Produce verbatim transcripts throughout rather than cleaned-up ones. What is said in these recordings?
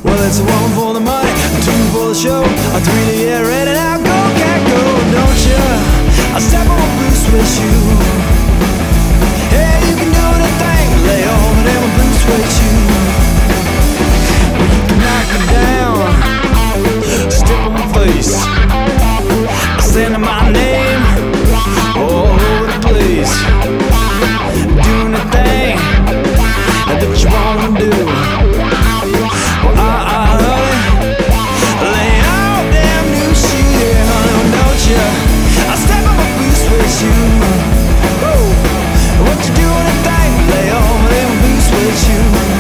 Well, it's a one for the money, a two for the show, a three to get ready. Now go, cat, go, don't you? I step on my blue suede shoe. Hey, you can do anything, lay over in my blue suede shoe. Well, you can knock me down, step on my face, saying my name all over the place. Do anything that you wanna do. Well, I, I, honey, lay out them new shoes, yeah, honey, don't you? I step on my blue suede shoe. Woo! What you do anything, lay over them blue suede shoe.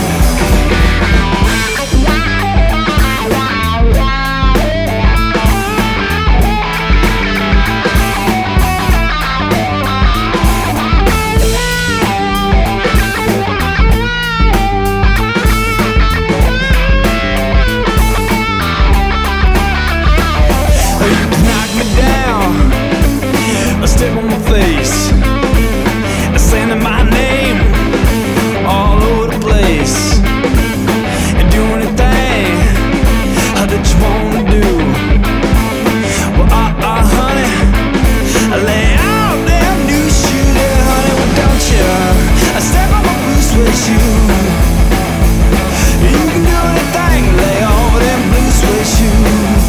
Step on my face, saying my name all over the place, and do anything that you wanna do. Well, I, I, honey, lay out them new shoes, yeah, honey, well, don't you? I step on my blue suede shoe. You can do anything, lay over them blue suede shoes.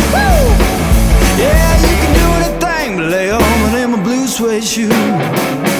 Suede shoe.